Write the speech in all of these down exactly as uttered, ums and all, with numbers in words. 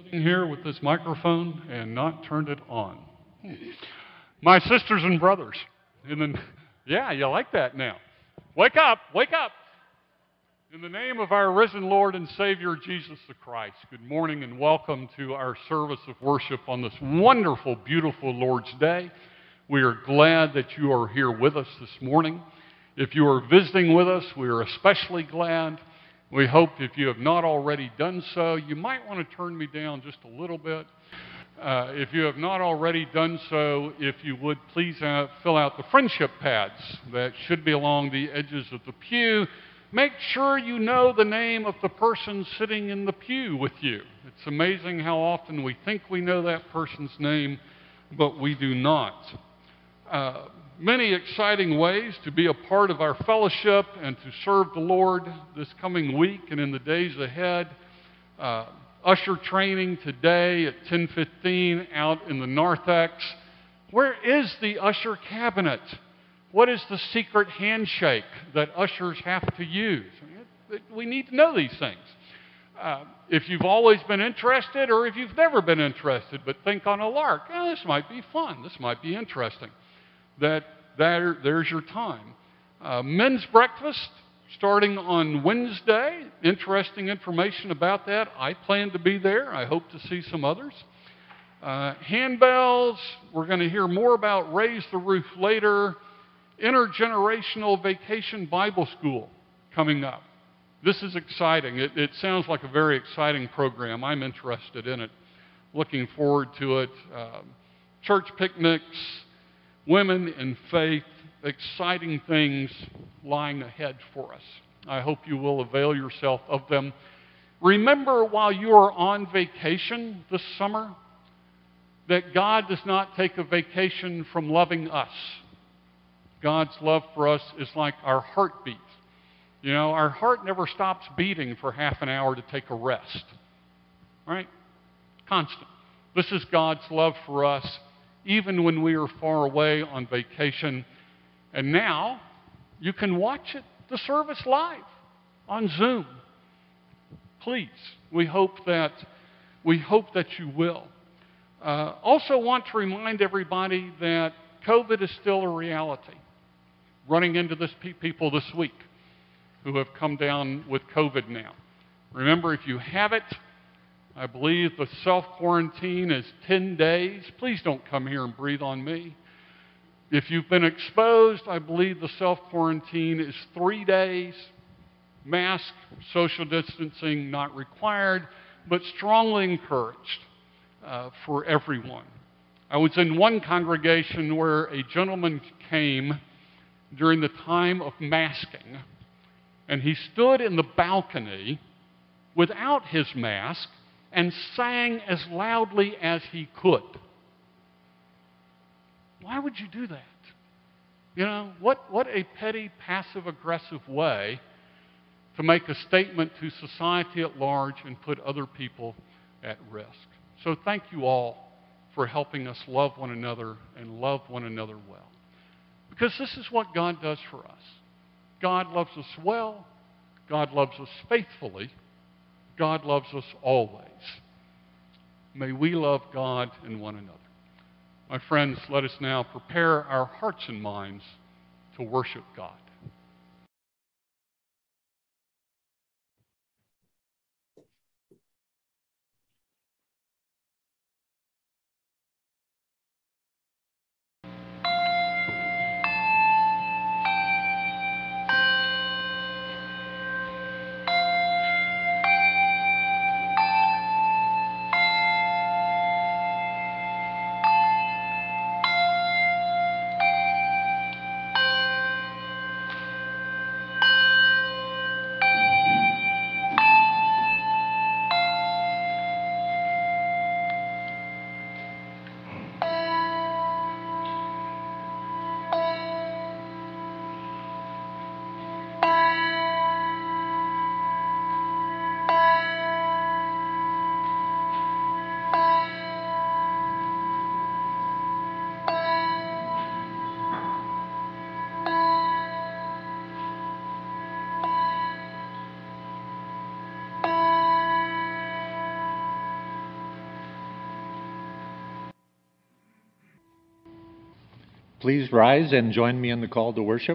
sitting here with this microphone and not turned it on. My sisters and brothers, in the, yeah, you like that now. Wake up, wake up. In the name of our risen Lord and Savior, Jesus the Christ, good morning and welcome to our service of worship on this wonderful, beautiful Lord's Day. We are glad that you are here with us this morning. If you are visiting with us, we are especially glad. We hope if you have not already done so, you might want to turn me down just a little bit. Uh, if you have not already done so, if you would please uh, fill out the friendship pads that should be along the edges of the pew. Make sure you know the name of the person sitting in the pew with you. It's amazing how often we think we know that person's name, but we do not. Uh, many exciting ways to be a part of our fellowship and to serve the Lord this coming week and in the days ahead. Uh, usher training today at ten fifteen out in the narthex. Where is the usher cabinet? What is the secret handshake that ushers have to use? We need to know these things. Uh, if you've always been interested or if you've never been interested but think on a lark, oh, this might be fun, this might be interesting, that there, there's your time. Uh, men's breakfast starting on Wednesday. Interesting information about that. I plan to be there. I hope to see some others. Uh, handbells. We're going to hear more about Raise the Roof later. Intergenerational Vacation Bible School coming up. This is exciting. It, it sounds like a very exciting program. I'm interested in it. Looking forward to it. Uh, church picnics, women in faith, exciting things lying ahead for us. I hope you will avail yourself of them. Remember, while you are on vacation this summer, that God does not take a vacation from loving us. God's love for us is like our heartbeat. You know, our heart never stops beating for half an hour to take a rest. Right? Constant. This is God's love for us, even when we are far away on vacation. And now, you can watch it, the service live on Zoom. Please, we hope that, we hope that you will. Uh, also want to remind everybody that COVID is still a reality. Running into this pe- people this week who have come down with COVID now. Remember, if you have it, I believe the self-quarantine is ten days. Please don't come here and breathe on me. If you've been exposed, I believe the self-quarantine is three days. Mask, social distancing not required, but strongly encouraged uh, for everyone. I was in one congregation where a gentleman came during the time of masking, and he stood in the balcony without his mask and sang as loudly as he could. Why would you do that? You know, what, what a petty, passive-aggressive way to make a statement to society at large and put other people at risk. So thank you all for helping us love one another and love one another well. Because this is what God does for us. God loves us well. God loves us faithfully. God loves us always. May we love God and one another. My friends, let us now prepare our hearts and minds to worship God. Please rise and join me in the call to worship.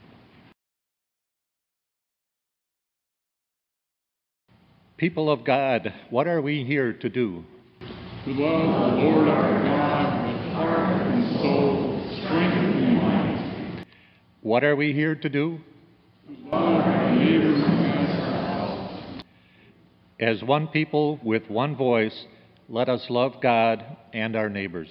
People of God, what are we here to do? To love the Lord our God with heart and soul, strength and mind. What are we here to do? To love our neighbors as ourselves. As one people with one voice, let us love God and our neighbors.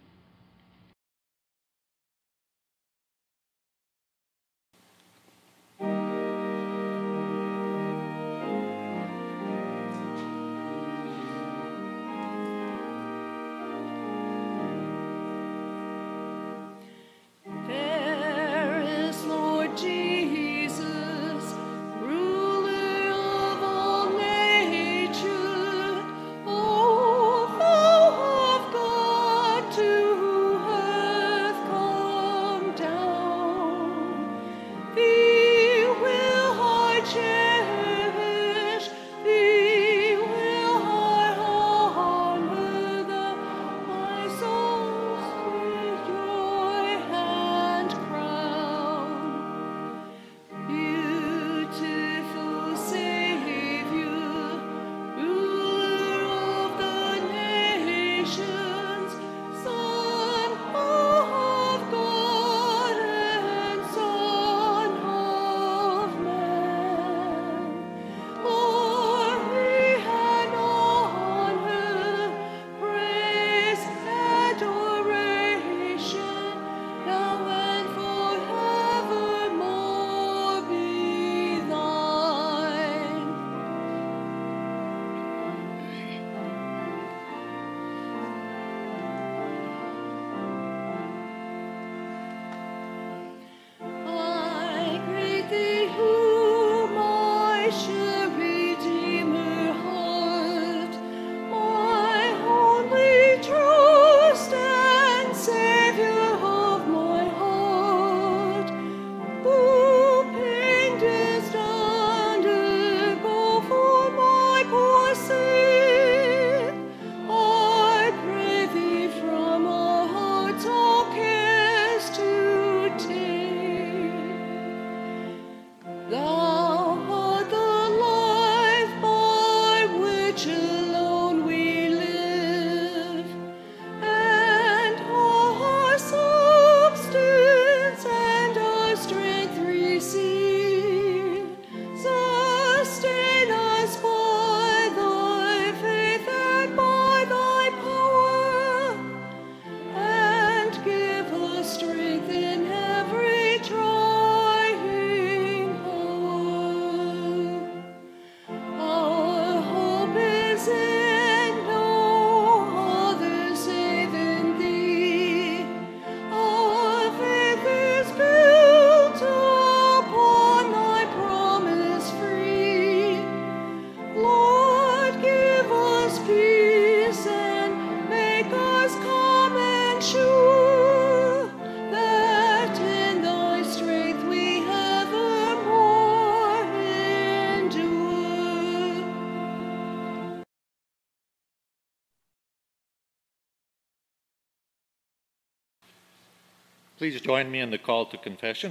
Please join me in the call to confession.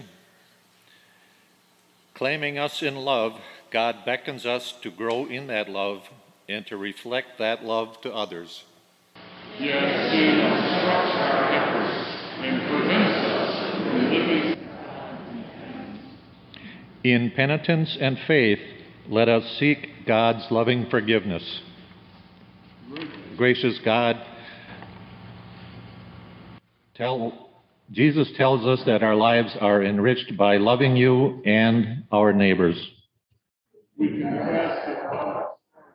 Claiming us in love, God beckons us to grow in that love and to reflect that love to others. Yet sin obstructs our efforts and prevents us from living. In penitence and faith, let us seek God's loving forgiveness. Gracious God, tell Jesus tells us that our lives are enriched by loving you and our neighbors. We confess that God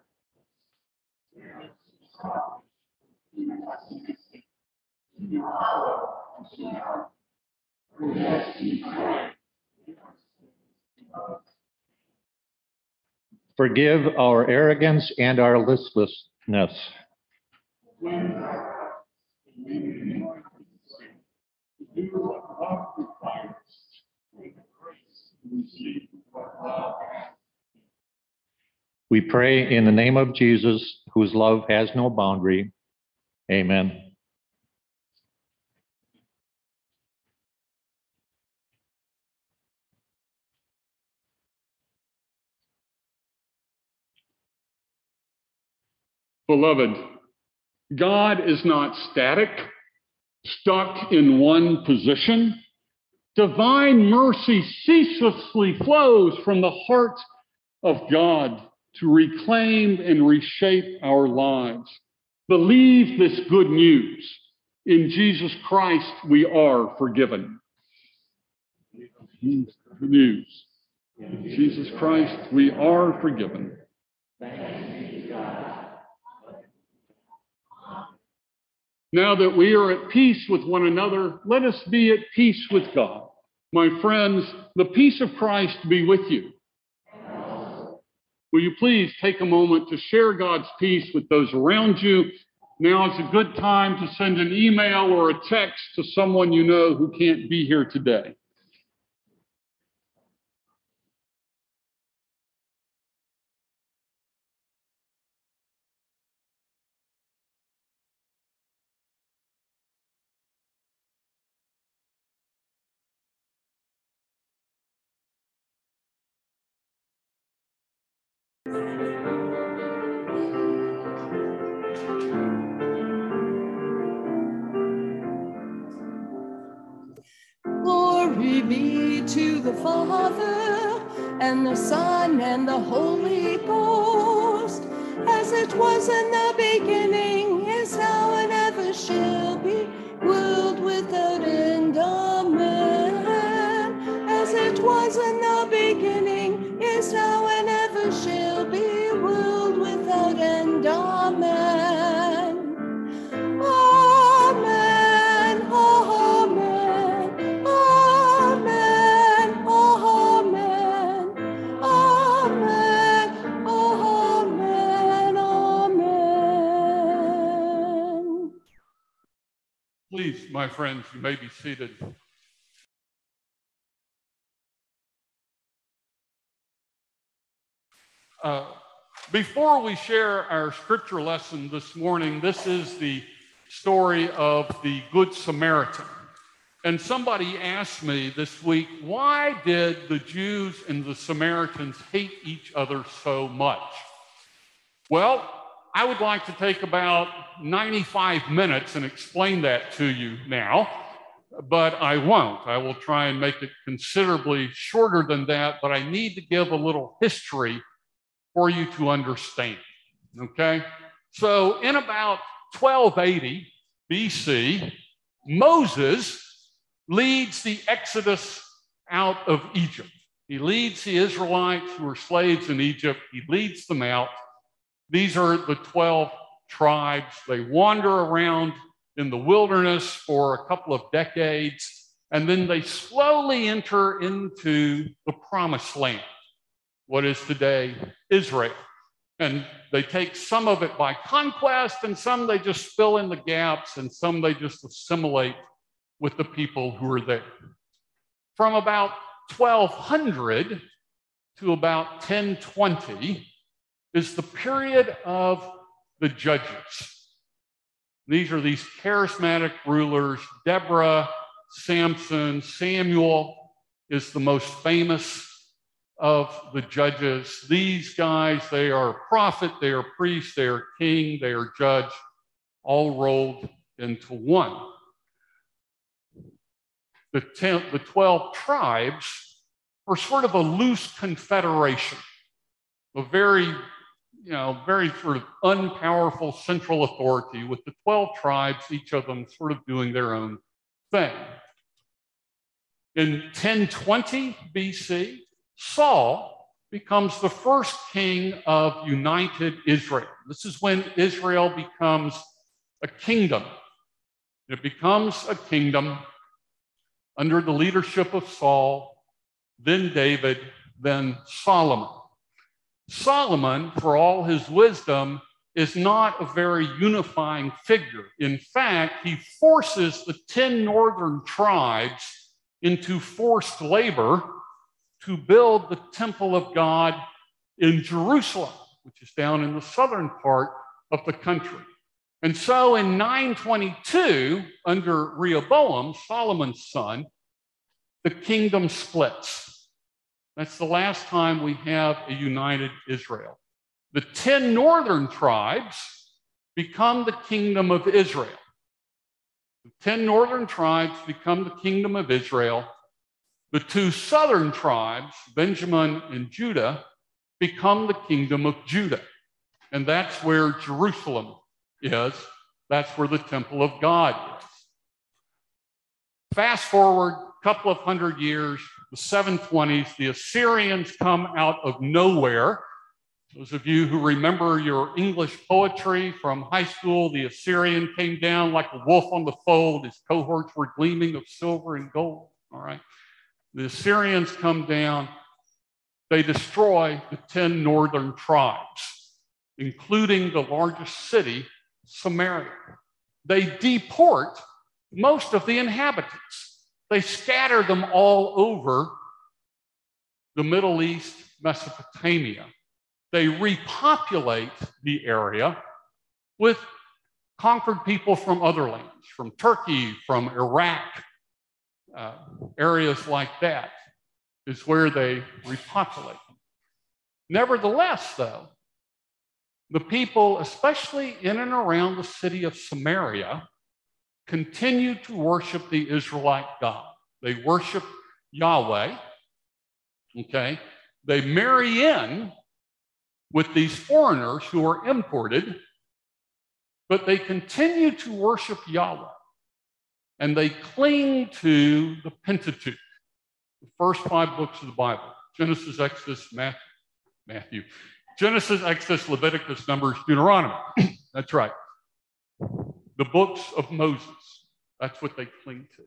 Forgive our arrogance and our listlessness. We pray in the name of Jesus, whose love has no boundary. Amen. Beloved, God is not static, stuck in one position. Divine mercy ceaselessly flows from the heart of God to reclaim and reshape our lives. Believe this good news. In Jesus Christ, we are forgiven. Good news. In Jesus Christ, we are forgiven. Now that we are at peace with one another, let us be at peace with God. My friends, the peace of Christ be with you. Will you please take a moment to share God's peace with those around you? Now is a good time to send an email or a text to someone you know who can't be here today. Glory be to the Father, and the Son, and the Holy Ghost, as it was in the beginning, is now, and ever shall be, world without end. Amen. As it was in the beginning, is now, and ever shall be, world without end. Amen. Amen. Amen. Amen. Amen. Amen. Amen. Amen. Please, my friends, you may be seated. Uh, before we share our scripture lesson this morning, this is the story of the Good Samaritan. And somebody asked me this week, why did the Jews and the Samaritans hate each other so much? Well, I would like to take about ninety-five minutes and explain that to you now, but I won't. I will try and make it considerably shorter than that, but I need to give a little history for you to understand, okay? So in about twelve eighty B C, Moses leads the Exodus out of Egypt. He leads the Israelites who were slaves in Egypt. He leads them out. These are the twelve tribes. They wander around in the wilderness for a couple of decades, and then they slowly enter into the promised land, what is today Israel. And they take some of it by conquest, and some they just fill in the gaps, and some they just assimilate with the people who are there. From about twelve hundred to about ten twenty is the period of the judges. These are these charismatic rulers. Deborah, Samson, Samuel is the most famous of the judges. These guys, they are prophet, they are priest, they are king, they are judge, all rolled into one. The, ten, the twelve tribes are sort of a loose confederation, a very, you know, very sort of unpowerful central authority with the twelve tribes, each of them sort of doing their own thing. In ten twenty B C, Saul becomes the first king of united Israel. This is when Israel becomes a kingdom. It becomes a kingdom under the leadership of Saul, then David, then Solomon. Solomon, for all his wisdom, is not a very unifying figure. In fact, he forces the ten northern tribes into forced labor to build the temple of God in Jerusalem, which is down in the southern part of the country. And so in nine twenty-two, under Rehoboam, Solomon's son, the kingdom splits. That's the last time we have a united Israel. The ten northern tribes become the kingdom of Israel. The ten northern tribes become the kingdom of Israel. The two southern tribes, Benjamin and Judah, become the kingdom of Judah. And that's where Jerusalem is. That's where the temple of God is. Fast forward a couple of hundred years, the seven twenties, the Assyrians come out of nowhere. Those of you who remember your English poetry from high school, the Assyrian came down like a wolf on the fold. His cohorts were gleaming of silver and gold, all right? The Assyrians come down. They destroy the ten northern tribes, including the largest city, Samaria. They deport most of the inhabitants. They scatter them all over the Middle East, Mesopotamia. They repopulate the area with conquered people from other lands, from Turkey, from Iraq, uh, areas like that is where they repopulate them. Nevertheless, though, the people, especially in and around the city of Samaria, continue to worship the Israelite God. They worship Yahweh, okay? They marry in with these foreigners who are imported, but they continue to worship Yahweh. And they cling to the Pentateuch, the first five books of the Bible: Genesis, Exodus, Matthew, Matthew. Genesis, Exodus, Leviticus, Numbers, Deuteronomy. That's right. The books of Moses. That's what they cling to.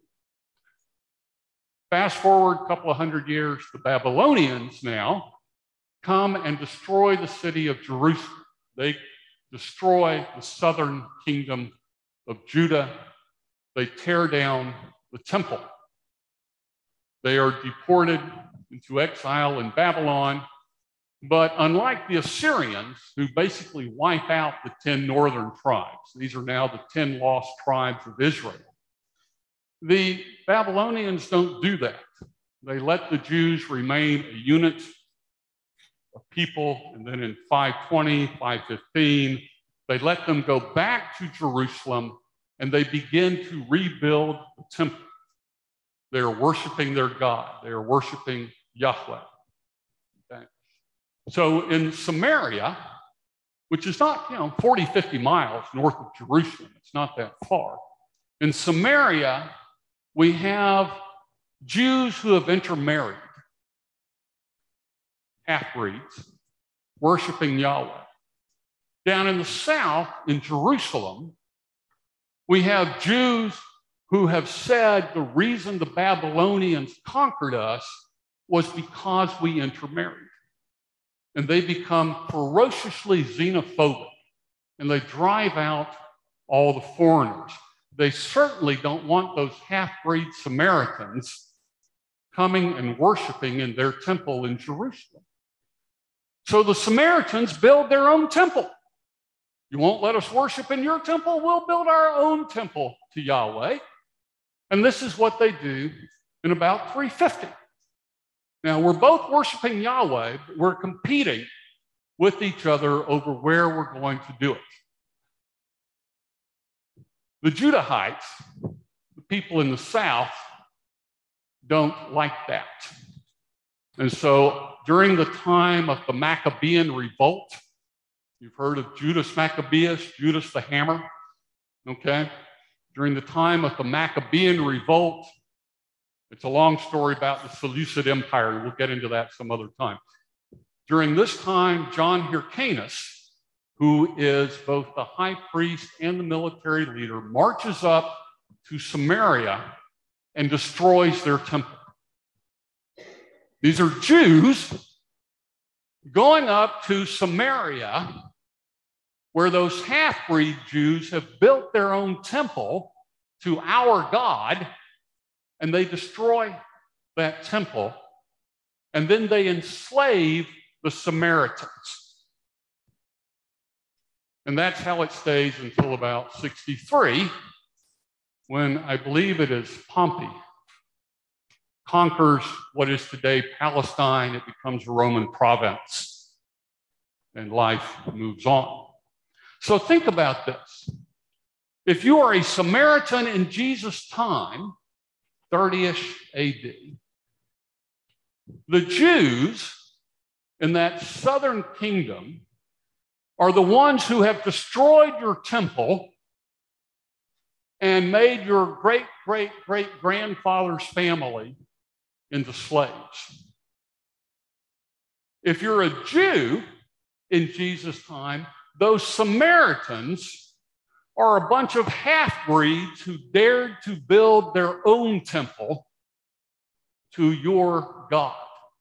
Fast forward a couple of hundred years, the Babylonians now come and destroy the city of Jerusalem. They destroy the southern kingdom of Judah. They tear down the temple. They are deported into exile in Babylon. But unlike the Assyrians, who basically wipe out the ten northern tribes, these are now the ten lost tribes of Israel, the Babylonians don't do that. They let the Jews remain a unit of people, and then in five twenty, five fifteen, they let them go back to Jerusalem, and they begin to rebuild the temple. They are worshiping their God. They are worshiping Yahweh. Okay? So in Samaria, which is not, you know, forty, fifty miles north of Jerusalem, it's not that far. In Samaria, we have Jews who have intermarried, half-breeds, worshiping Yahweh. Down in the south, in Jerusalem, we have Jews who have said the reason the Babylonians conquered us was because we intermarried. And they become ferociously xenophobic, and they drive out all the foreigners. They certainly don't want those half-breed Samaritans coming and worshiping in their temple in Jerusalem. So the Samaritans build their own temple. You won't let us worship in your temple? We'll build our own temple to Yahweh. And this is what they do in about three fifty. Now, we're both worshiping Yahweh, but we're competing with each other over where we're going to do it. The Judahites, the people in the south, don't like that. And so during the time of the Maccabean revolt, you've heard of Judas Maccabeus, Judas the Hammer, okay? During the time of the Maccabean revolt, it's a long story about the Seleucid Empire. We'll get into that some other time. During this time, John Hyrcanus, who is both the high priest and the military leader, marches up to Samaria and destroys their temple. These are Jews going up to Samaria, where those half-breed Jews have built their own temple to our God, and they destroy that temple, and then they enslave the Samaritans. And that's how it stays until about sixty-three, when I believe it is Pompey conquers what is today Palestine. It becomes a Roman province, and life moves on. So think about this. If you are a Samaritan in Jesus' time, thirty-ish A D, the Jews in that southern kingdom are the ones who have destroyed your temple and made your great, great, great grandfather's family into slaves. If you're a Jew in Jesus' time, those Samaritans are a bunch of half-breeds who dared to build their own temple to your God.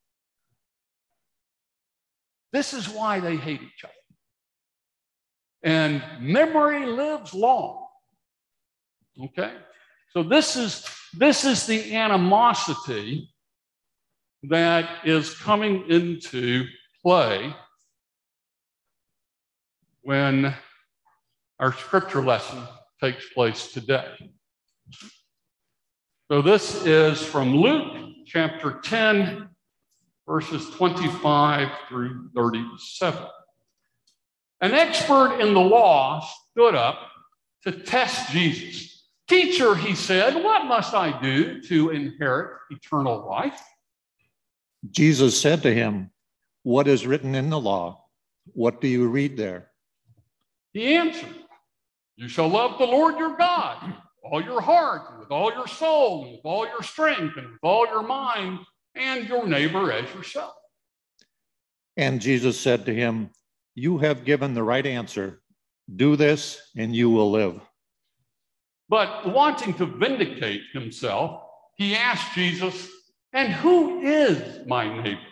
This is why they hate each other. And memory lives long. Okay? So this is, this is the animosity that is coming into play when our scripture lesson takes place today. So this is from Luke chapter ten, verses twenty-five through thirty-seven. An expert in the law stood up to test Jesus. Teacher, he said, what must I do to inherit eternal life? Jesus said to him, what is written in the law? What do you read there? He answered, you shall love the Lord your God with all your heart, and with all your soul, and with all your strength, and with all your mind, and your neighbor as yourself. And Jesus said to him, you have given the right answer. Do this, and you will live. But wanting to vindicate himself, he asked Jesus, and who is my neighbor?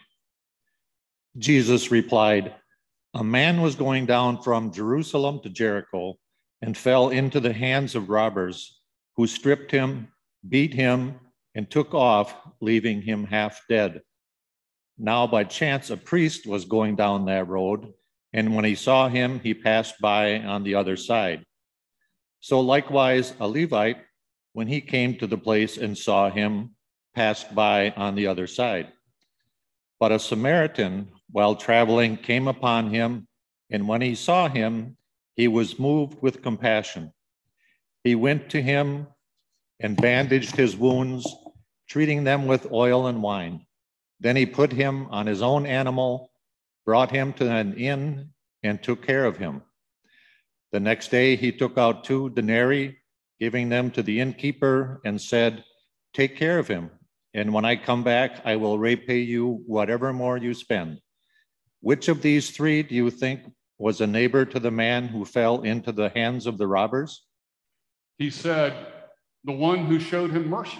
Jesus replied, a man was going down from Jerusalem to Jericho and fell into the hands of robbers, who stripped him, beat him, and took off, leaving him half dead. Now by chance a priest was going down that road, and when he saw him, he passed by on the other side. So likewise a Levite, when he came to the place and saw him, passed by on the other side. But a Samaritan, while traveling, came upon him, and when he saw him, he was moved with compassion. He went to him and bandaged his wounds, treating them with oil and wine. Then he put him on his own animal, brought him to an inn, and took care of him. The next day he took out two denarii, giving them to the innkeeper, and said, take care of him, and when I come back, I will repay you whatever more you spend. Which of these three do you think was a neighbor to the man who fell into the hands of the robbers? He said, the one who showed him mercy.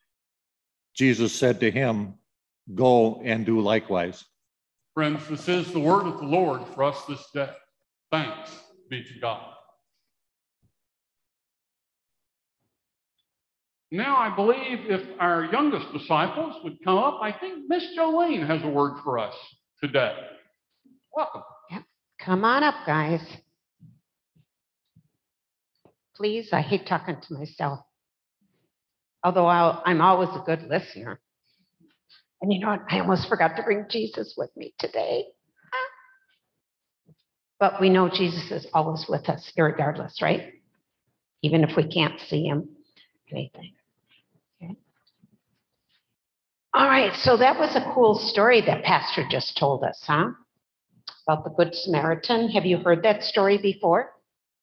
Jesus said to him, go and do likewise. Friends, this is the word of the Lord for us this day. Thanks be to God. Now, I believe if our youngest disciples would come up, I think Miss Jolene has a word for us today. Welcome. Yep. Come on up, guys. Please, I hate talking to myself. Although I'll, I'm always a good listener. And you know what? I almost forgot to bring Jesus with me today. But we know Jesus is always with us, irregardless, right? Even if we can't see him, anything. Okay. All right, so that was a cool story that Pastor just told us, huh? About the Good Samaritan. Have you heard that story before?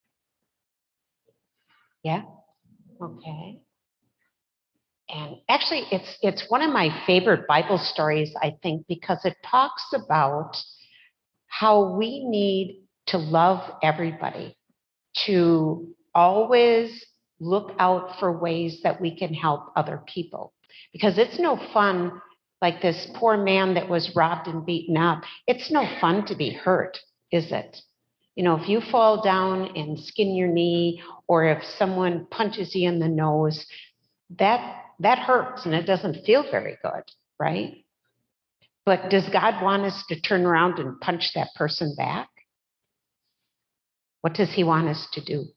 Yeah? Okay. And actually, it's it's one of my favorite Bible stories, I think, because it talks about how we need to love everybody, to always look out for ways that we can help other people. Because it's no fun, like this poor man that was robbed and beaten up, it's no fun to be hurt, is it? You know, if you fall down and skin your knee, or if someone punches you in the nose, that that hurts and it doesn't feel very good, right? But does God want us to turn around and punch that person back? What does he want us to do?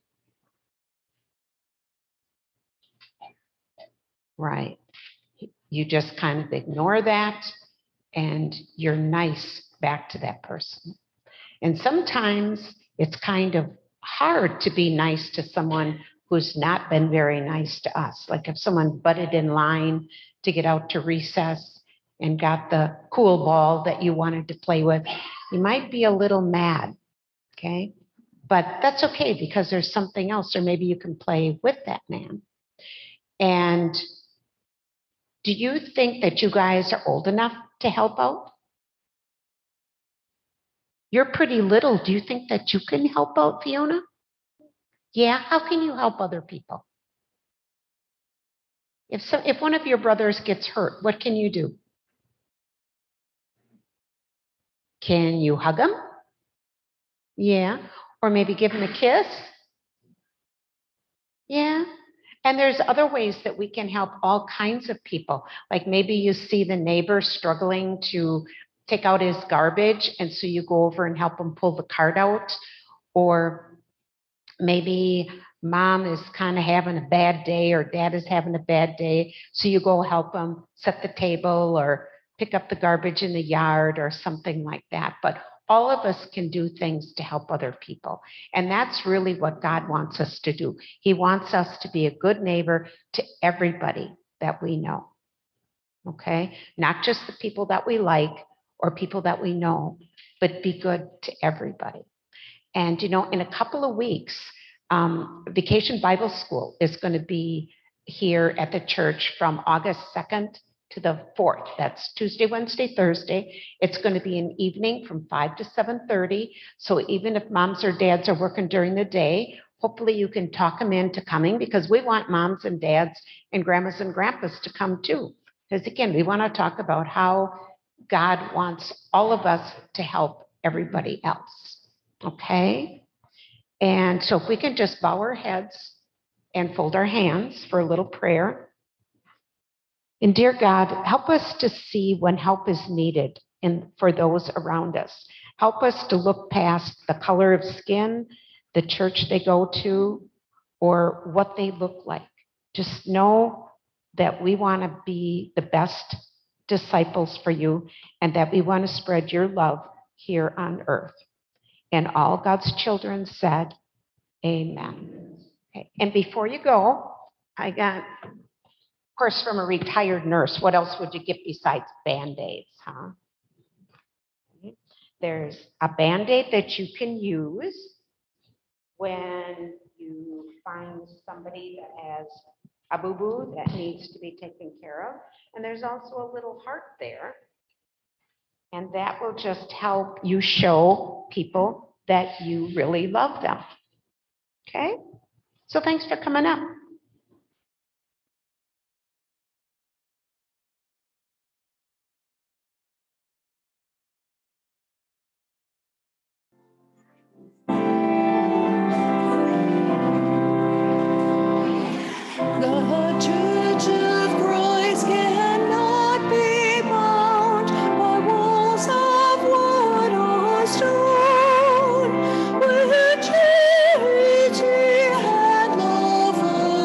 Right. You just kind of ignore that and you're nice back to that person. And sometimes it's kind of hard to be nice to someone who's not been very nice to us. Like if someone butted in line to get out to recess and got the cool ball that you wanted to play with, you might be a little mad, okay? But that's okay because there's something else, or maybe you can play with that man. And do you think that you guys are old enough to help out? You're pretty little. Do you think that you can help out, Fiona? Yeah, how can you help other people? If so, if one of your brothers gets hurt, what can you do? Can you hug him? Yeah. Or maybe give him a kiss? Yeah. And there's other ways that we can help all kinds of people. Like maybe you see the neighbor struggling to take out his garbage, and so you go over and help him pull the cart out. Or maybe mom is kind of having a bad day, or dad is having a bad day, so you go help them set the table or pick up the garbage in the yard or something like that. But all of us can do things to help other people. And that's really what God wants us to do. He wants us to be a good neighbor to everybody that we know. Okay? Not just the people that we like or people that we know, but be good to everybody. And, you know, in a couple of weeks, um, Vacation Bible School is going to be here at the church from August second to the fourth. That's Tuesday, Wednesday, Thursday. It's going to be an evening from five to seven thirty. So even if moms or dads are working during the day, hopefully you can talk them into coming, because we want moms and dads and grandmas and grandpas to come too. Because again, we want to talk about how God wants all of us to help everybody else. Okay? And so if we can just bow our heads and fold our hands for a little prayer. And dear God, help us to see when help is needed in, for those around us. Help us to look past the color of skin, the church they go to, or what they look like. Just know that we want to be the best disciples for you, and that we want to spread your love here on earth. And all God's children said, amen. Okay. And before you go, I got, of course, from a retired nurse, what else would you get besides Band-Aids, huh? Okay. There's a Band-Aid that you can use when you find somebody that has a boo-boo that needs to be taken care of. And there's also a little heart there. And that will just help you show people that you really love them. Okay? So thanks for coming up. The Church of Christ cannot be bound by walls of wood or stone, with charity and love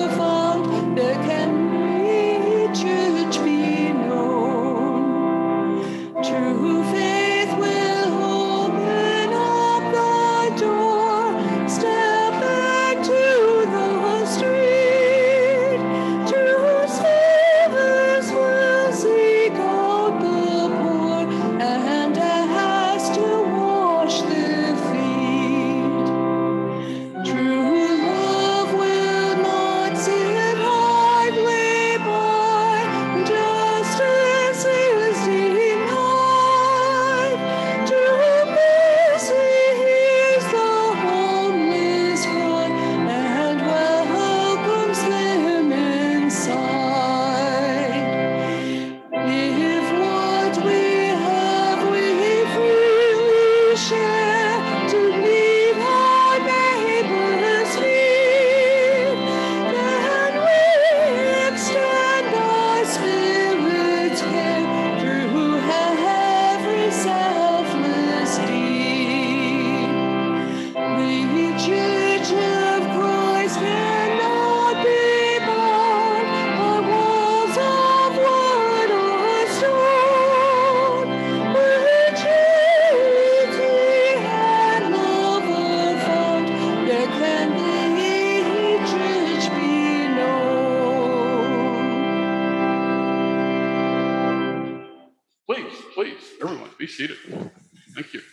seated. Thank you.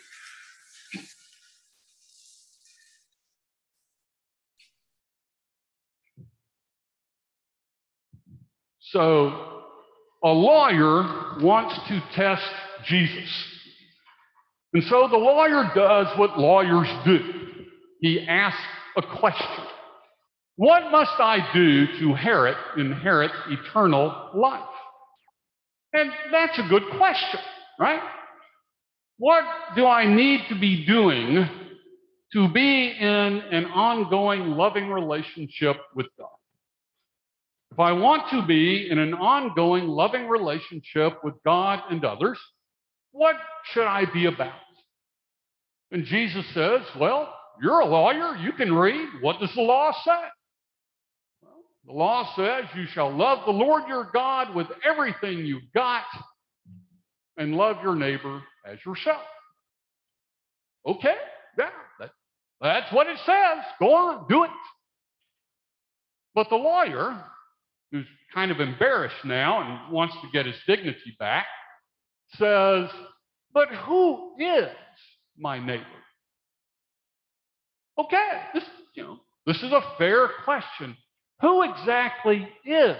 So, a lawyer wants to test Jesus. And so the lawyer does what lawyers do. He asks a question. What must I do to inherit, inherit eternal life? And that's a good question, right? What do I need to be doing to be in an ongoing loving relationship with God? If I want to be in an ongoing loving relationship with God and others, what should I be about? And Jesus says, well, you're a lawyer. You can read. What does the law say? Well, the law says you shall love the Lord your God with everything you've got and love your neighbor as yourself. Okay, yeah, that, that's what it says. Go on, do it. But the lawyer, who's kind of embarrassed now and wants to get his dignity back, says, but who is my neighbor? Okay, this, you know, this is a fair question. Who exactly is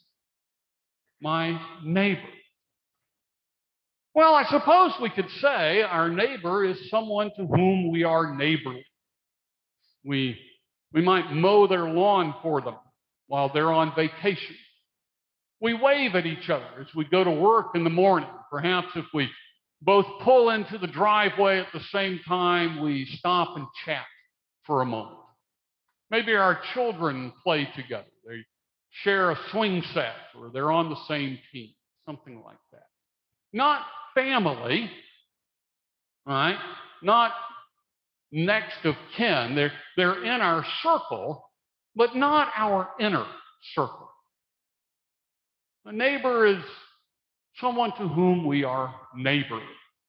my neighbor? Well, I suppose we could say our neighbor is someone to whom we are neighborly. We, we might mow their lawn for them while they're on vacation. We wave at each other as we go to work in the morning. Perhaps if we both pull into the driveway at the same time, we stop and chat for a moment. Maybe our children play together. They share a swing set or they're on the same team, something like that. Not family, right? Not next of kin. They're, they're in our circle, but not our inner circle. A neighbor is someone to whom we are neighborly.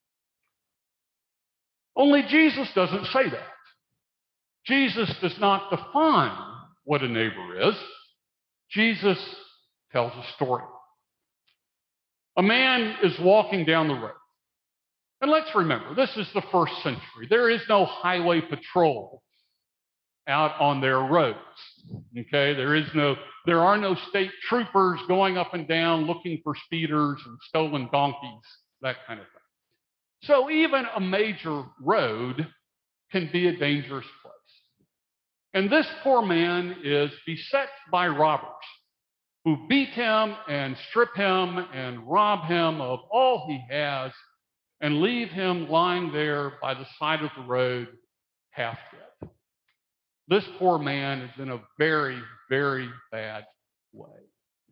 Only Jesus doesn't say that. Jesus does not define what a neighbor is. Jesus tells a story. A man is walking down the road. And let's remember, this is the first century. There is no highway patrol out on their roads. Okay, there is no, there are no state troopers going up and down looking for speeders and stolen donkeys, that kind of thing. So even a major road can be a dangerous place. And this poor man is beset by robbers who beat him and strip him and rob him of all he has and leave him lying there by the side of the road half dead. This poor man is in a very, very bad way.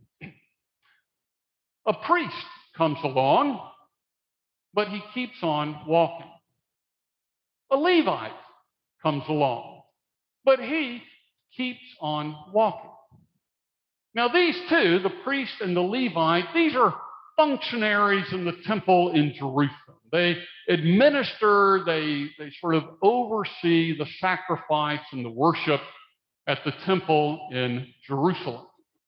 A priest comes along, but he keeps on walking. A Levite comes along, but he keeps on walking. Now, these two, the priest and the Levite, these are functionaries in the temple in Jerusalem. They administer, they, they sort of oversee the sacrifice and the worship at the temple in Jerusalem.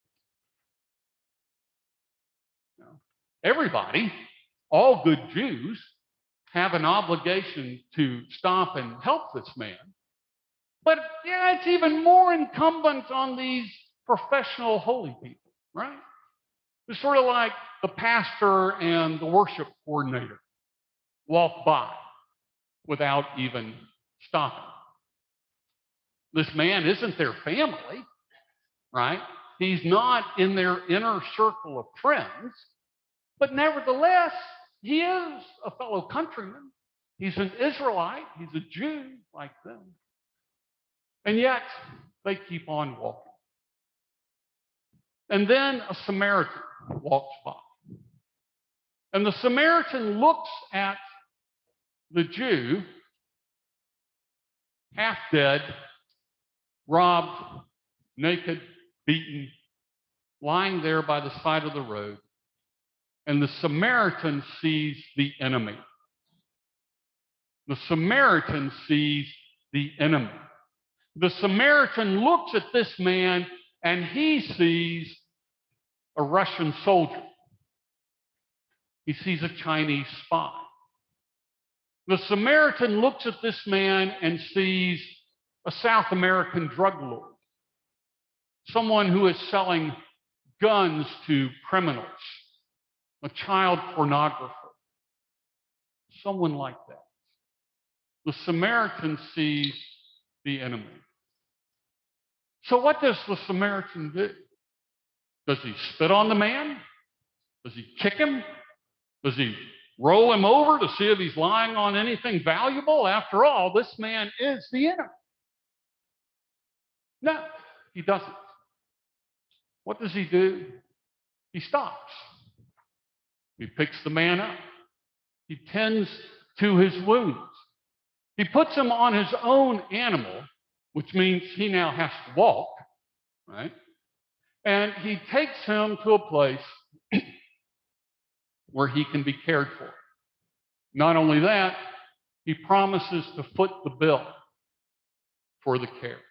Now, everybody, all good Jews, have an obligation to stop and help this man. But yeah, it's even more incumbent on these professional holy people, right? It's sort of like the pastor and the worship coordinator walk by without even stopping. This man isn't their family, right? He's not in their inner circle of friends, but nevertheless, he is a fellow countryman. He's an Israelite. He's a Jew like them. And yet, they keep on walking. And then a Samaritan walks by. And the Samaritan looks at the Jew, half dead, robbed, naked, beaten, lying there by the side of the road. And the Samaritan sees the enemy. The Samaritan sees the enemy. The Samaritan looks at this man and he sees a Russian soldier. He sees a Chinese spy. The Samaritan looks at this man and sees a South American drug lord, someone who is selling guns to criminals, a child pornographer, someone like that. The Samaritan sees the enemy. So what does the Samaritan do? Does he spit on the man? Does he kick him? Does he roll him over to see if he's lying on anything valuable? After all, this man is the enemy. No, he doesn't. What does he do? He stops. He picks the man up. He tends to his wounds. He puts him on his own animal, which means he now has to walk, right? And he takes him to a place where he can be cared for. Not only that, he promises to foot the bill for the care.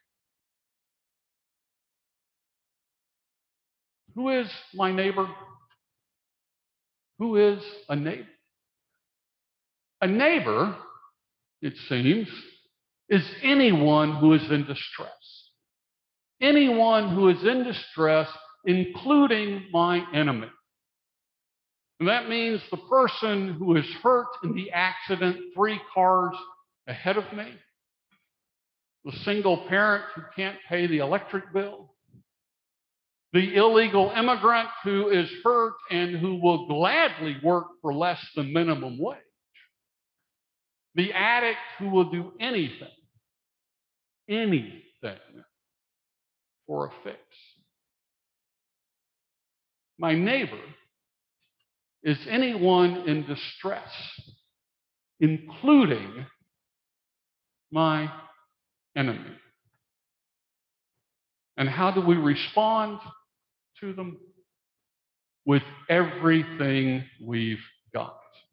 Who is my neighbor? Who is a neighbor? A neighbor, it seems, is anyone who is in distress. Anyone who is in distress, including my enemy. And that means the person who is hurt in the accident three cars ahead of me, the single parent who can't pay the electric bill, the illegal immigrant who is hurt and who will gladly work for less than minimum wage, the addict who will do anything, anything for a fix. My neighbor is anyone in distress, including my enemy. And how do we respond to them? With everything we've got.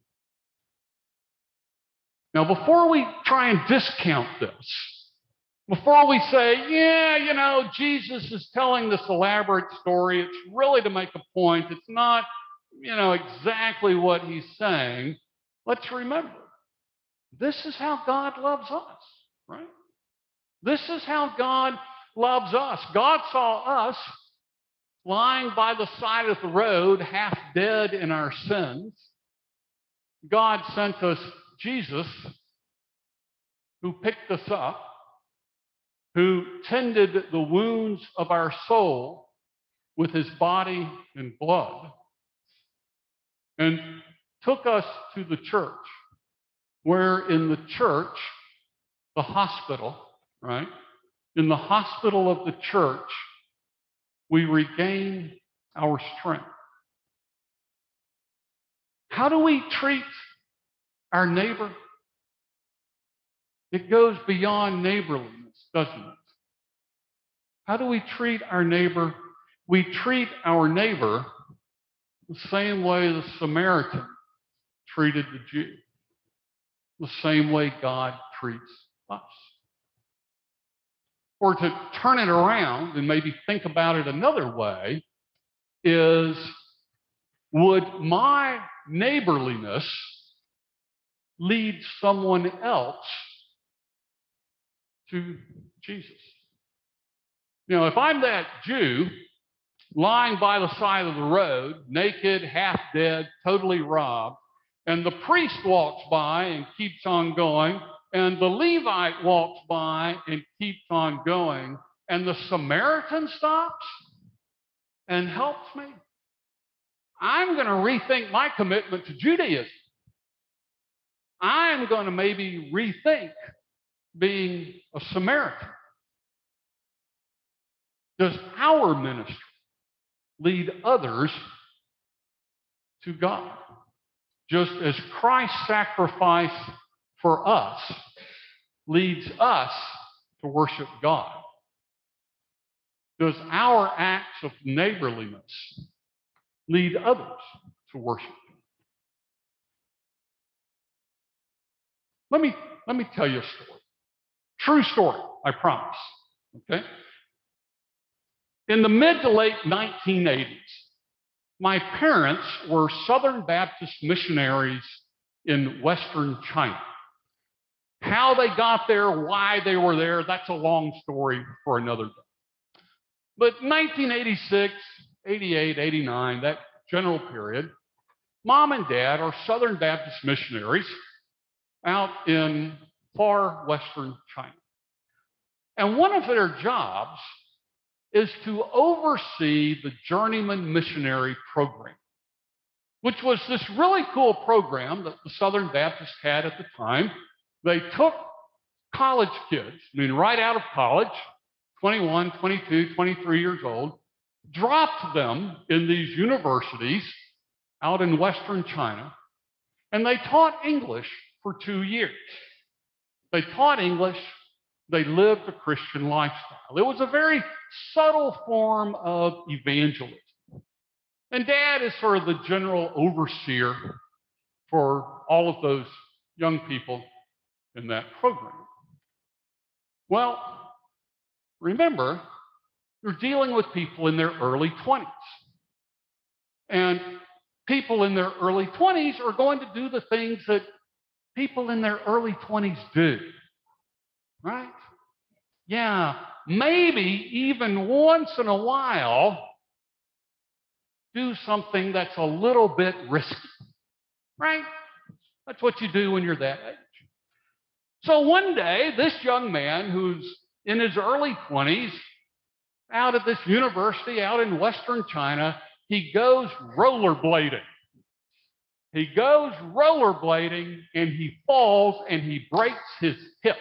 Now, before we try and discount this, before we say, yeah, you know, Jesus is telling this elaborate story, it's really to make a point, it's not, you know, exactly what he's saying, let's remember, this is how God loves us, right? This is how God loves us. God saw us lying by the side of the road, half dead in our sins. God sent us Jesus, who picked us up, who tended the wounds of our soul with his body and blood, and took us to the church, where in the church, the hospital, right? In the hospital of the church, we regain our strength. How do we treat our neighbor? It goes beyond neighborliness, doesn't it? How do we treat our neighbor? We treat our neighbor the same way the Samaritan treated the Jew, the same way God treats us. Or to turn it around and maybe think about it another way is, would my neighborliness lead someone else to Jesus? You know, if I'm that Jew lying by the side of the road, naked, half dead, totally robbed, and the priest walks by and keeps on going, and the Levite walks by and keeps on going, and the Samaritan stops and helps me, I'm going to rethink my commitment to Judaism. I'm going to maybe rethink being a Samaritan. Does our ministry lead others to God? Just as Christ's sacrifice for us leads us to worship God, does our acts of neighborliness lead others to worship Him? Let me, let me tell you a story. True story, I promise. Okay? In the mid to late nineteen eighties, my parents were Southern Baptist missionaries in Western China. How they got there, why they were there, that's a long story for another day. But nineteen eighty-six, eighty-eight, eighty-nine, that general period, Mom and Dad are Southern Baptist missionaries out in far western China. And one of their jobs is to oversee the Journeyman Missionary Program, which was this really cool program that the Southern Baptists had at the time. They took college kids, I mean, right out of college, twenty-one, twenty-two, twenty-three years old, dropped them in these universities out in Western China, and they taught English for two years. They taught English, they lived a Christian lifestyle. It was a very subtle form of evangelism. And Dad is sort of the general overseer for all of those young people in that program. Well, remember, you're dealing with people in their early twenties. And people in their early twenties are going to do the things that people in their early twenties do, right? Yeah, maybe even once in a while, do something that's a little bit risky, right? That's what you do when you're that age. So one day, this young man who's in his early twenties, out at this university out in Western China, he goes rollerblading. He goes rollerblading and he falls and he breaks his hip.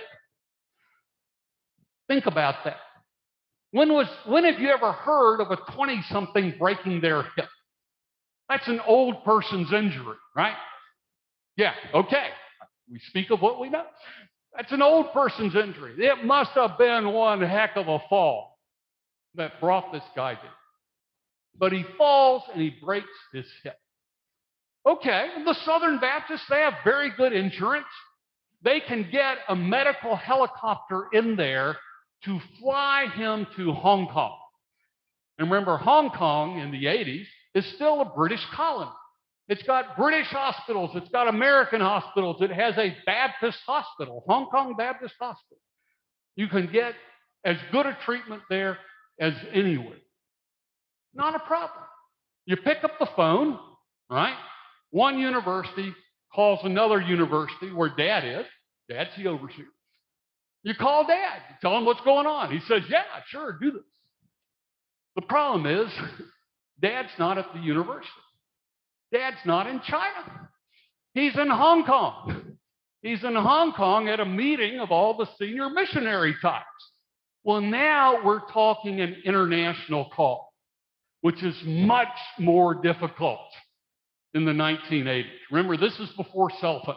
Think about that. When was when have you ever heard of a twenty-something breaking their hip? That's an old person's injury, right? Yeah, okay. We speak of what we know. That's an old person's injury. It must have been one heck of a fall that brought this guy down. But he falls and he breaks his hip. Okay, the Southern Baptists, they have very good insurance. They can get a medical helicopter in there to fly him to Hong Kong. And remember, Hong Kong in the eighties is still a British colony. It's got British hospitals. It's got American hospitals. It has a Baptist hospital, Hong Kong Baptist Hospital. You can get as good a treatment there as anywhere. Not a problem. You pick up the phone, right? One university calls another university where Dad is. Dad's the overseer. You call Dad. You tell him what's going on. He says, yeah, sure, do this. The problem is, Dad's not at the university. Dad's not in China. He's in Hong Kong. He's in Hong Kong at a meeting of all the senior missionary types. Well, now we're talking an international call, which is much more difficult in the nineteen eighties. Remember, this is before cell phones.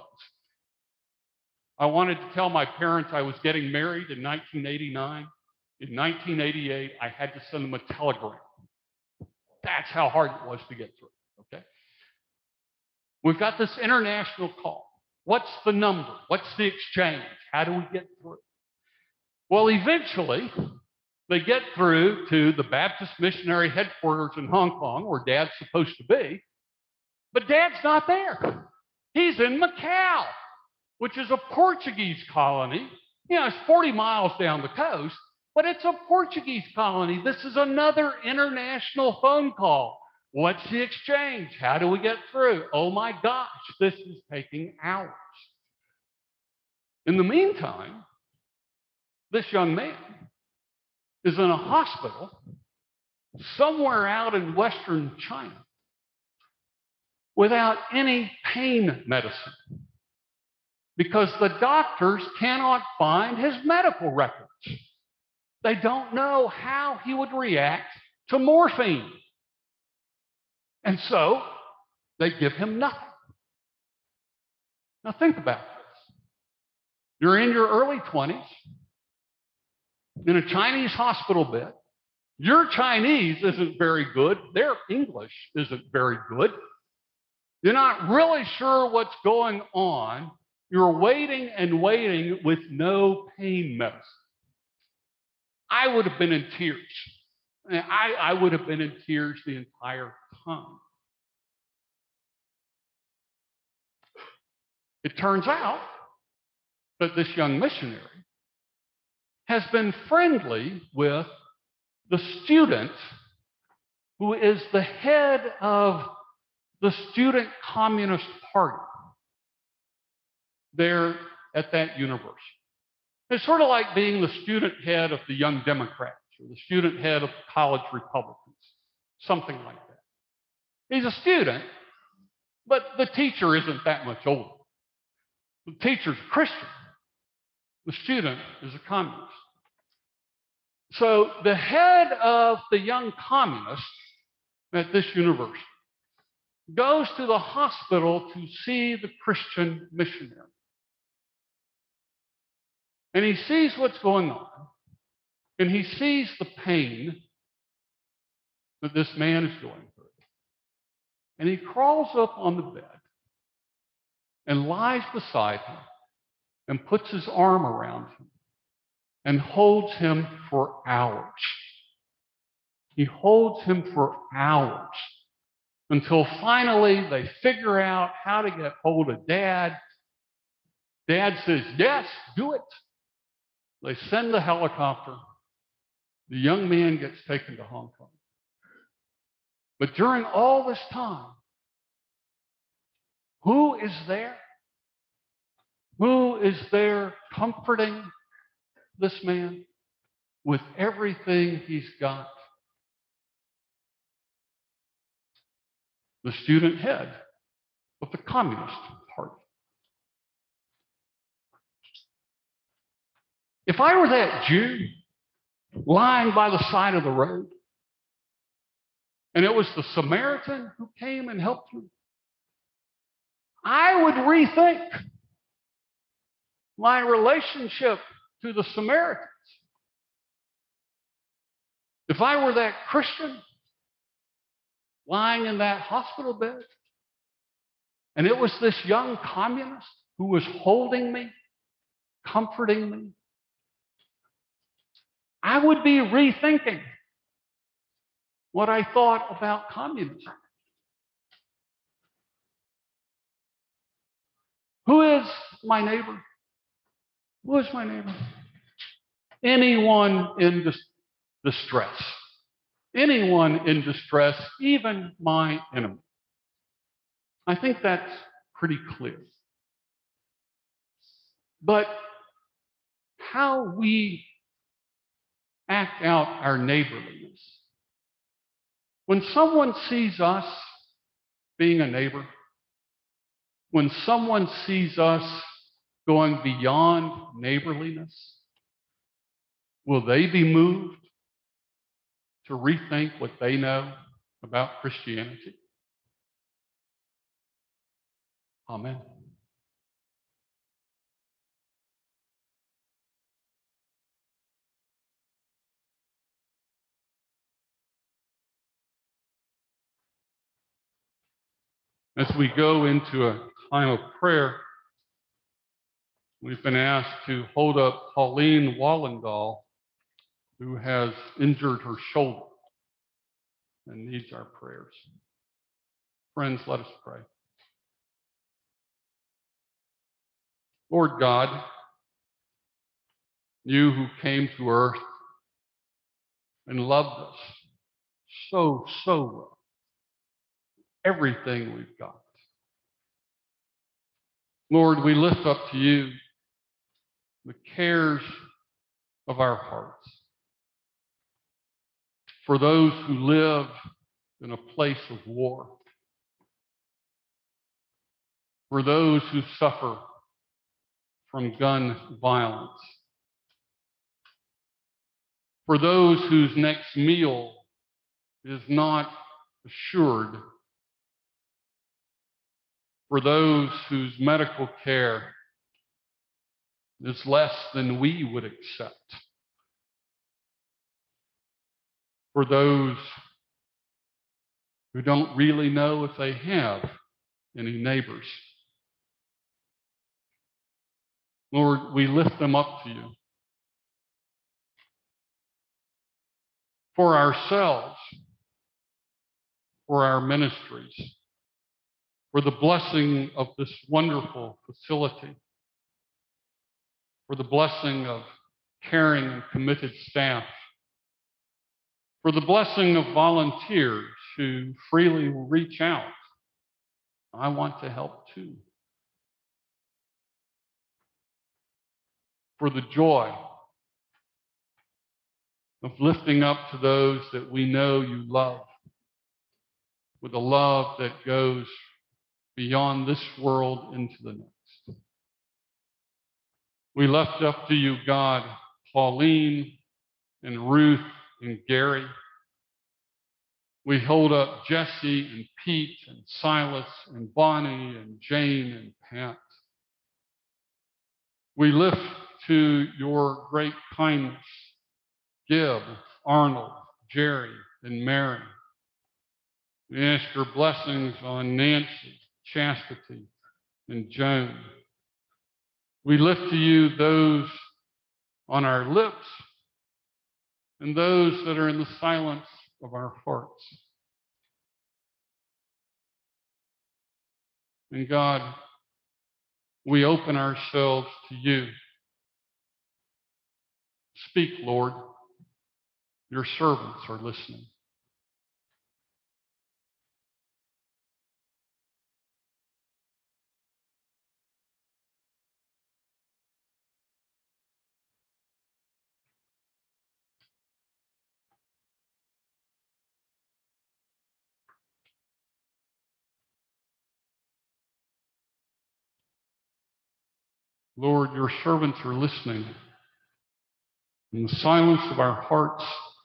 I wanted to tell my parents I was getting married in nineteen eighty-nine. In nineteen eighty-eight, I had to send them a telegram. That's how hard it was to get through, okay? We've got this international call. What's the number? What's the exchange? How do we get through? Well, eventually, they get through to the Baptist missionary headquarters in Hong Kong, where Dad's supposed to be, but Dad's not there. He's in Macau, which is a Portuguese colony. You know, it's forty miles down the coast, but it's a Portuguese colony. This is another international phone call. What's the exchange? How do we get through? Oh my gosh, this is taking hours. In the meantime, this young man is in a hospital somewhere out in Western China without any pain medicine because the doctors cannot find his medical records. They don't know how he would react to morphine. And so they give him nothing. Now think about this. You're in your early twenties, in a Chinese hospital bed. Your Chinese isn't very good. Their English isn't very good. You're not really sure what's going on. You're waiting and waiting with no pain medicine. I would have been in tears. I, I would have been in tears the entire time. It turns out that this young missionary has been friendly with the student who is the head of the Student Communist Party there at that university. It's sort of like being the student head of the Young Democrats or the student head of the College Republicans, something like that. He's a student, but the teacher isn't that much older. The teacher's a Christian. The student is a communist. So the head of the young communists at this university goes to the hospital to see the Christian missionary. And he sees what's going on, and he sees the pain that this man is going through. And he crawls up on the bed and lies beside him and puts his arm around him and holds him for hours. He holds him for hours until finally they figure out how to get hold of Dad. Dad says, yes, do it. They send the helicopter. The young man gets taken to Hong Kong. But during all this time, who is there? Who is there comforting this man with everything he's got? The student head of the Communist Party. If I were that Jew lying by the side of the road, and it was the Samaritan who came and helped me, I would rethink my relationship to the Samaritans. If I were that Christian lying in that hospital bed, and it was this young communist who was holding me, comforting me, I would be rethinking what I thought about communism. Who is my neighbor? Who is my neighbor? Anyone in dis- distress. Anyone in distress, even my enemy. I think that's pretty clear. But how we act out our neighborliness. When someone sees us being a neighbor, when someone sees us going beyond neighborliness, will they be moved to rethink what they know about Christianity? Amen. As we go into a time of prayer, we've been asked to hold up Pauline Wallendahl, who has injured her shoulder and needs our prayers. Friends, let us pray. Lord God, you who came to earth and loved us so, so well, everything we've got. Lord, we lift up to you the cares of our hearts. For those who live in a place of war. For those who suffer from gun violence. For those whose next meal is not assured. For those whose medical care is less than we would accept. For those who don't really know if they have any neighbors. Lord, we lift them up to you. For ourselves, for our ministries, for the blessing of this wonderful facility, for the blessing of caring and committed staff, for the blessing of volunteers who freely reach out. I want to help too. For the joy of lifting up to those that we know you love, with a love that goes beyond this world into the next. We lift up to you, God, Pauline and Ruth and Gary. We hold up Jesse and Pete and Silas and Bonnie and Jane and Pat. We lift to your great kindness Gib, Arnold, Jerry, and Mary. We ask your blessings on Nancy, Chastity, and Joan. We lift to you those on our lips and those that are in the silence of our hearts. And God, we open ourselves to you. Speak, Lord. Your servants are listening. Lord, your servants are listening. In the silence of our hearts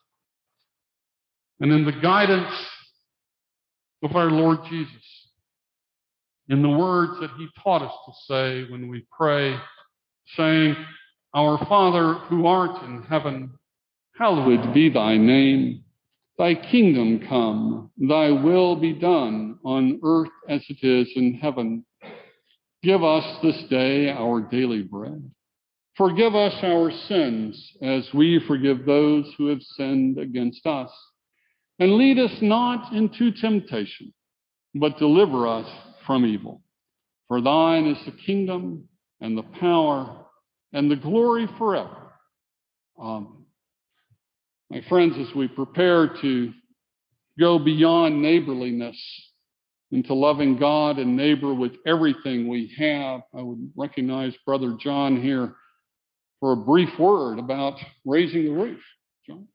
and in the guidance of our Lord Jesus, in the words that he taught us to say when we pray, saying, Our Father who art in heaven, hallowed be thy name. Thy kingdom come, thy will be done on earth as it is in heaven. Give us this day our daily bread. Forgive us our sins as we forgive those who have sinned against us. And lead us not into temptation, but deliver us from evil. For thine is the kingdom and the power and the glory forever. Amen. My friends, as we prepare to go beyond neighborliness into loving God and neighbor with everything we have, I would recognize Brother John here for a brief word about raising the roof. John?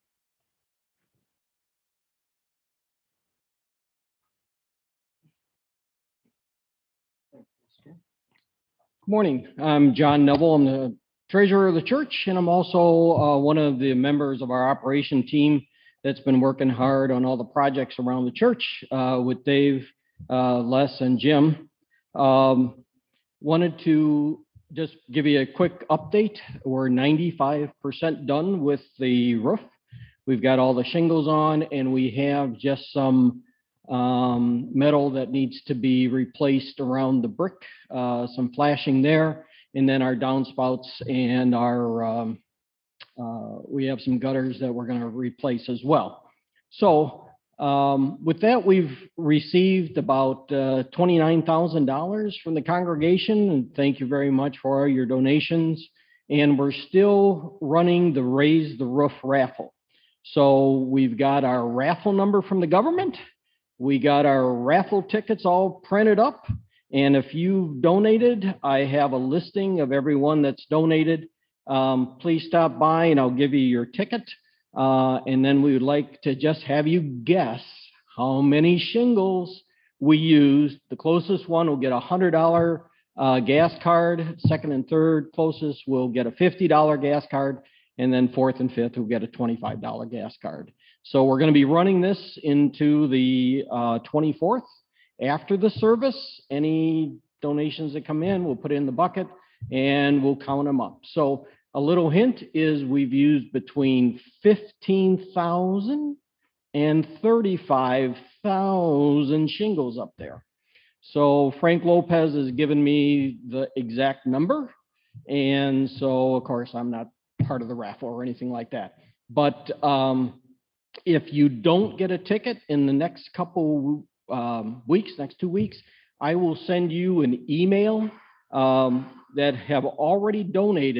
Good morning. I'm John Neville. I'm the treasurer of the church, and I'm also uh, one of the members of our operation team that's been working hard on all the projects around the church uh, with Dave, uh, Les, and Jim. Um, wanted to just give you a quick update. We're ninety-five percent done with the roof. We've got all the shingles on, and we have just some um, metal that needs to be replaced around the brick, uh, some flashing there, and then our downspouts and our, um, uh, we have some gutters that we're going to replace as well. So um, with that, we've received about uh, twenty-nine thousand dollars from the congregation, and thank you very much for all your donations. And we're still running the Raise the Roof raffle. So we've got our raffle number from the government. We got our raffle tickets all printed up. And if you've donated, I have a listing of everyone that's donated. Um, please stop by and I'll give you your ticket. Uh, and then we would like to just have you guess how many shingles we used. The closest one will get a one hundred dollar uh, gas card. Second and third closest will get a fifty dollar gas card. And then fourth and fifth will get a twenty-five dollar gas card. So we're going to be running this into the uh, twenty-fourth. After the service, any donations that come in, we'll put in the bucket and we'll count them up. So a little hint is we've used between fifteen thousand and thirty-five thousand shingles up there. So Frank Lopez has given me the exact number. And so, of course, I'm not part of the raffle or anything like that. But um, if you don't get a ticket in the next couple um, weeks, next two weeks, I will send you an email um, that have already donated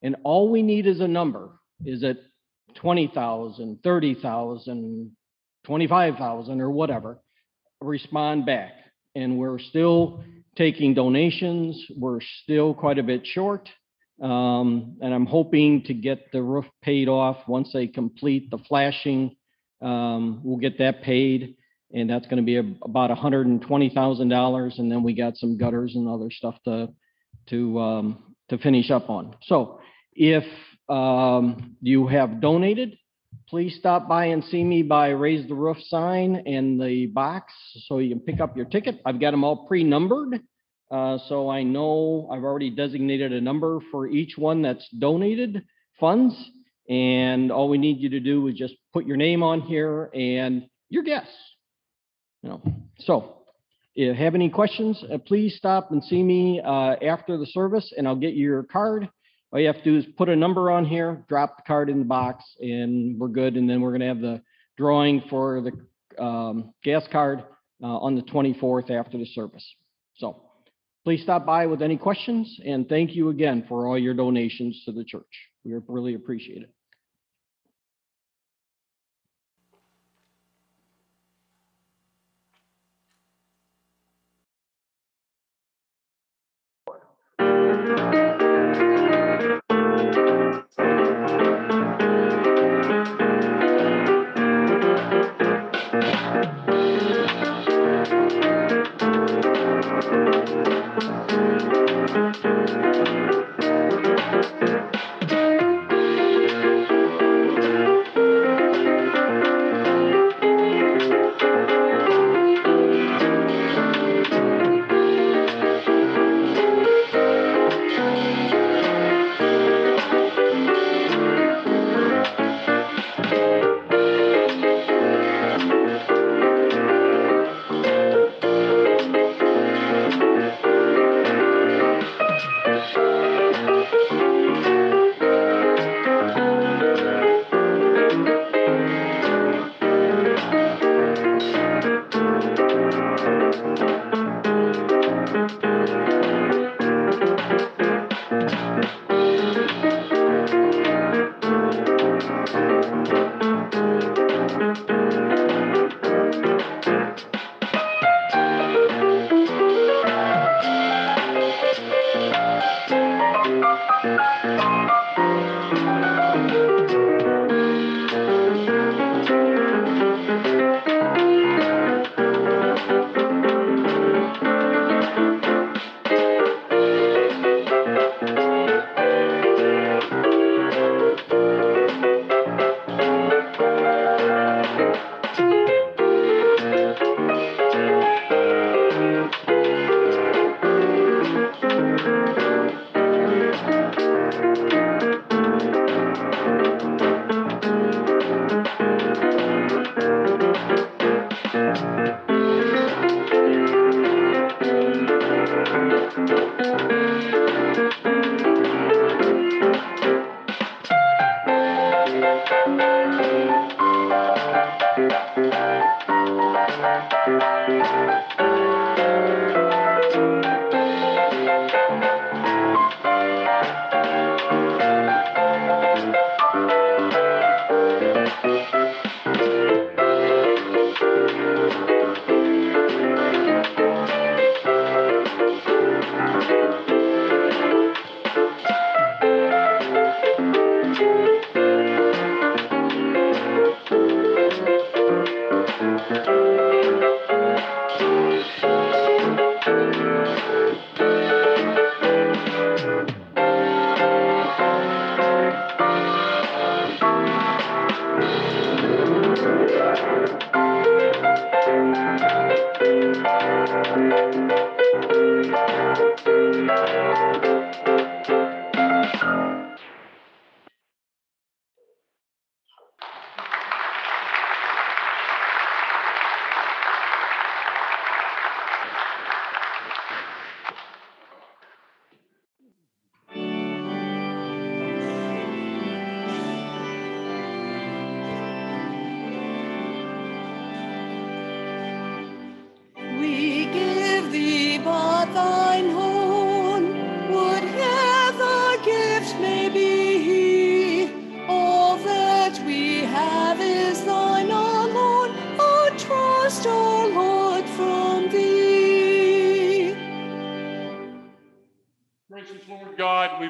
And all we need is a number. Is it twenty thousand, thirty thousand, twenty-five thousand, or whatever? Respond back. And we're still taking donations. We're still quite a bit short. Um, and I'm hoping to get the roof paid off once they complete the flashing. Um, we'll get that paid, and that's going to be a, about one hundred twenty thousand dollars. And then we got some gutters and other stuff to to um, to finish up on. So if um, you have donated, please stop by and see me by Raise the Roof sign in the box so you can pick up your ticket. I've got them all pre-numbered. Uh, so I know I've already designated a number for each one that's donated funds. And all we need you to do is just put your name on here and your guess. You know, so if you have any questions, uh, please stop and see me uh, after the service, and I'll get you your card. All you have to do is put a number on here, drop the card in the box, and we're good. And then we're going to have the drawing for the um, gas card uh, on the twenty-fourth after the service. So please stop by with any questions, and thank you again for all your donations to the church. We really appreciate it.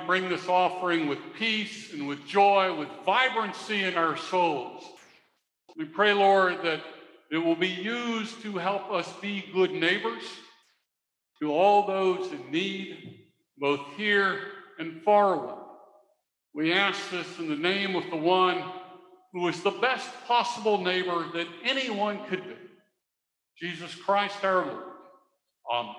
bring this offering with peace and with joy, with vibrancy in our souls. We pray, Lord, that it will be used to help us be good neighbors to all those in need, both here and far away. We ask this in the name of the one who is the best possible neighbor that anyone could be, Jesus Christ our Lord. Amen.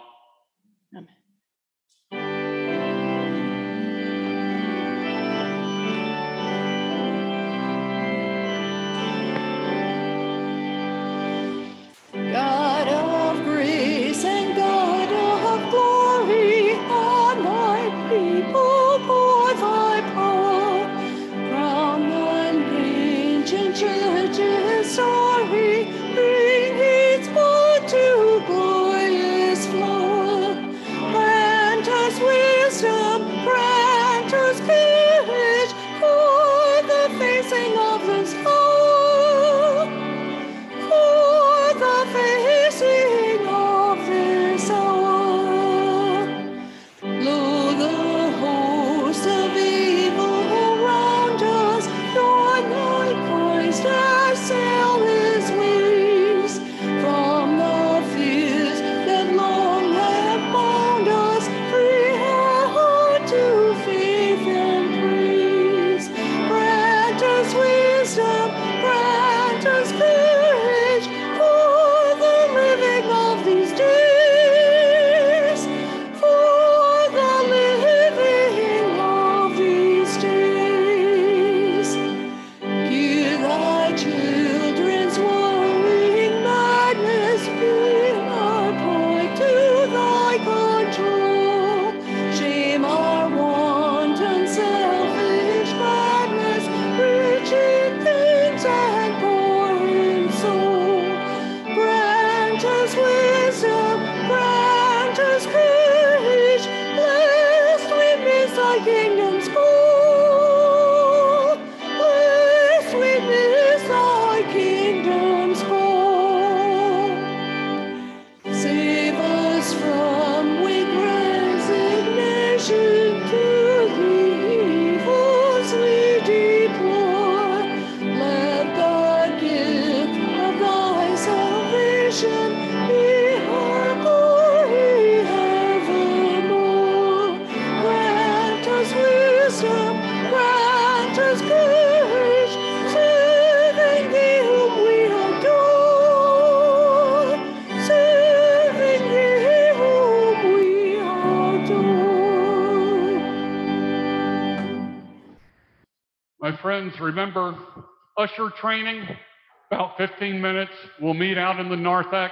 God of grace and God of glory, on thy people pour thy power. Crown thine ancient church's story, bring its blood to glorious flower. Grant us wisdom, grant us courage for the facing of this hour. For the facing of this hour. Lo, the host of evil around us, your night Christ has sailed his wings. From the fears that long have bound us, free our heart to faith and praise. Grant us wisdom, grant us courage for the living of these days. For the living of these days. Hear thy children's worrying madness, bring our pride to thy control. Shame our wanton selfish madness, rich in things and poor in soul. Grant us wisdom, grant us courage, lest we miss thy kingdom's goal. Lest we miss thy kingdom's goal. Save us from weak resignation to the evils we deplore. Let the gift of thy salvation be our glory evermore. Grant us wisdom, grant us courage, serving thee whom we adore. Serving thee whom we adore. My friends, remember usher training, about fifteen minutes. We'll meet out in the narthex.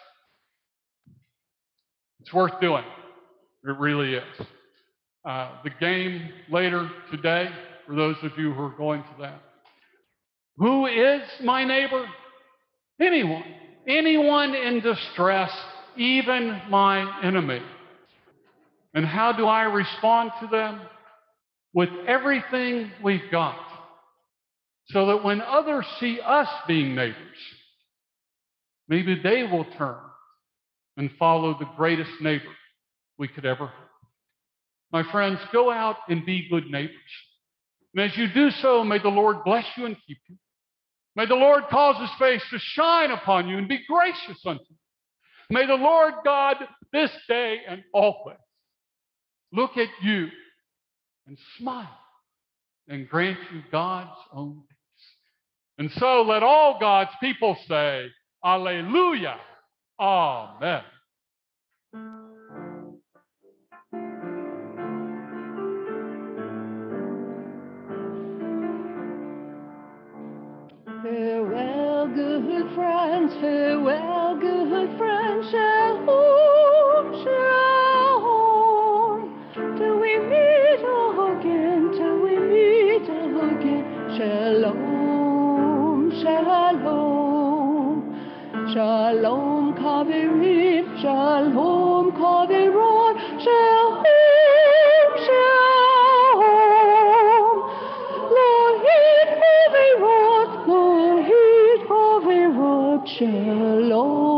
It's worth doing. It really is. Uh, the game later today, for those of you who are going to that. Who is my neighbor? Anyone. Anyone in distress, even my enemy. And how do I respond to them? With everything we've got. So that when others see us being neighbors, maybe they will turn and follow the greatest neighbor we could ever have. My friends, go out and be good neighbors. And as you do so, may the Lord bless you and keep you. May the Lord cause his face to shine upon you and be gracious unto you. May the Lord God this day and always look at you and smile and grant you God's own peace. And so let all God's people say, Alleluia, Amen. Farewell, good friends, farewell, good friends, shalom, shalom. Till we meet again, till we meet again, shalom, shalom. Shalom, kavirim, shalom, kaviron, shalom, shalom. Lohit kavirot, lohit kavirot, shalom.